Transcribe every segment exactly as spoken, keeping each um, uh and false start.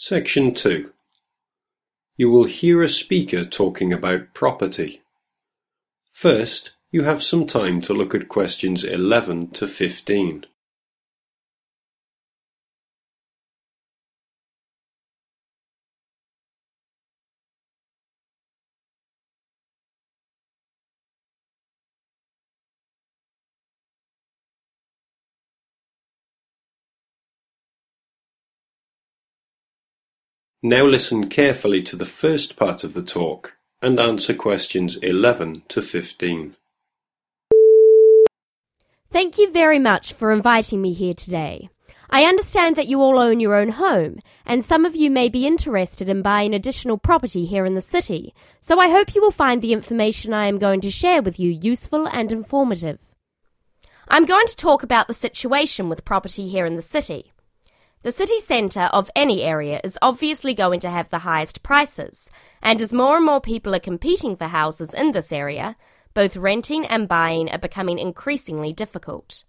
Section two. You will hear a speaker talking about property. First, you have some time to look at questions eleven to fifteen. Now listen carefully to the first part of the talk and answer questions eleven to fifteen. Thank you very much for inviting me here today. I understand that you all own your own home, and some of you may be interested in buying additional property here in the city, so I hope you will find the information I am going to share with you useful and informative. I'm going to talk about the situation with property here in the city. The city centre of any area is obviously going to have the highest prices, and as more and more people are competing for houses in this area, both renting and buying are becoming increasingly difficult.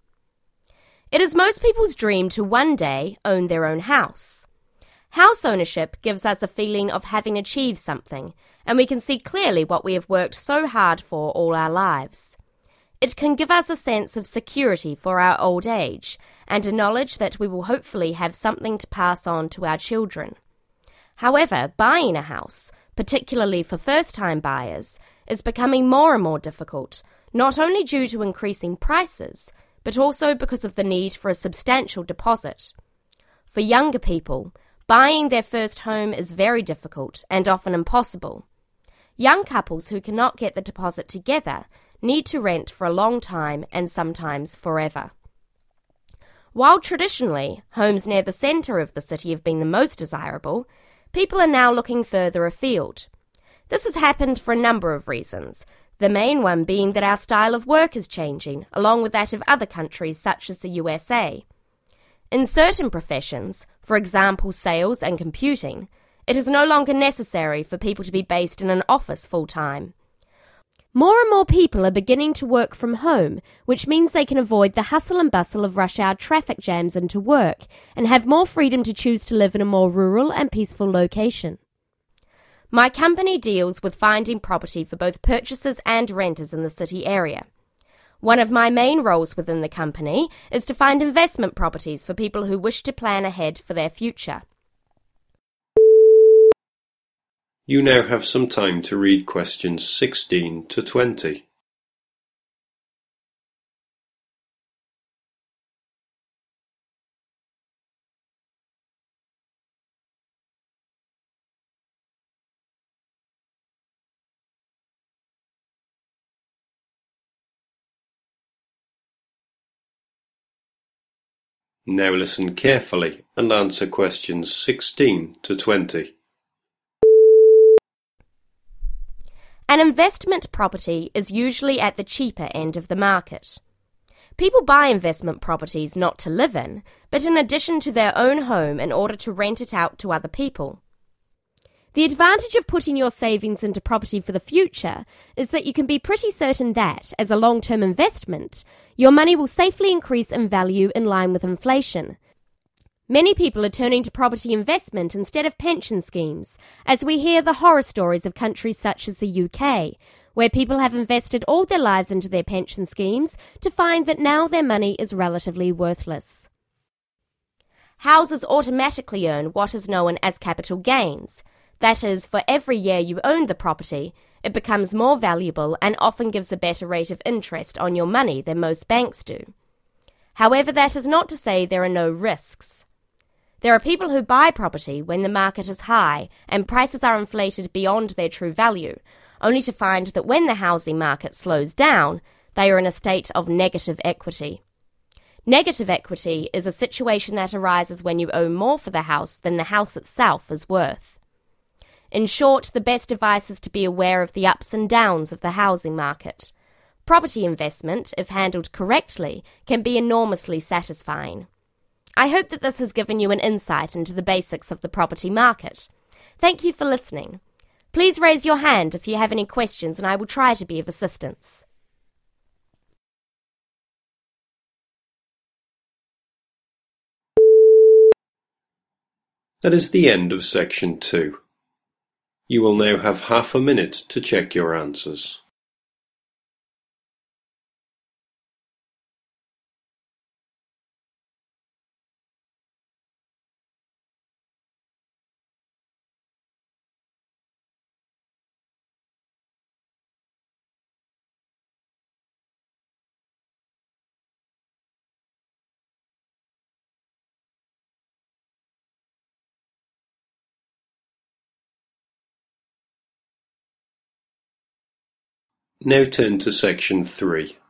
It is most people's dream to one day own their own house. House ownership gives us a feeling of having achieved something, and we can see clearly what we have worked so hard for all our lives. It can give us a sense of security for our old age, and a knowledge that we will hopefully have something to pass on to our children. However, buying a house, particularly for first-time buyers, is becoming more and more difficult, not only due to increasing prices, but also because of the need for a substantial deposit. For younger people, buying their first home is very difficult and often impossible. Young couples who cannot get the deposit together need to rent for a long time and sometimes forever. While traditionally homes near the centre of the city have been the most desirable, people are now looking further afield. This has happened for a number of reasons, the main one being that our style of work is changing, along with that of other countries such as the U S A. In certain professions, for example sales and computing, it is no longer necessary for people to be based in an office full-time. More and more people are beginning to work from home, which means they can avoid the hustle and bustle of rush hour traffic jams into work and have more freedom to choose to live in a more rural and peaceful location. My company deals with finding property for both purchasers and renters in the city area. One of my main roles within the company is to find investment properties for people who wish to plan ahead for their future. You now have some time to read questions sixteen to twenty. Now listen carefully and answer questions sixteen to twenty. An investment property is usually at the cheaper end of the market. People buy investment properties not to live in, but in addition to their own home in order to rent it out to other people. The advantage of putting your savings into property for the future is that you can be pretty certain that, as a long-term investment, your money will safely increase in value in line with inflation. Many people are turning to property investment instead of pension schemes, as we hear the horror stories of countries such as the U K, where people have invested all their lives into their pension schemes to find that now their money is relatively worthless. Houses automatically earn what is known as capital gains. That is, for every year you own the property, it becomes more valuable and often gives a better rate of interest on your money than most banks do. However, that is not to say there are no risks. There are people who buy property when the market is high and prices are inflated beyond their true value, only to find that when the housing market slows down, they are in a state of negative equity. Negative equity is a situation that arises when you owe more for the house than the house itself is worth. In short, the best advice is to be aware of the ups and downs of the housing market. Property investment, if handled correctly, can be enormously satisfying. I hope that this has given you an insight into the basics of the property market. Thank you for listening. Please raise your hand if you have any questions and I will try to be of assistance. That is the end of section two. You will now have half a minute to check your answers. Now turn to section three.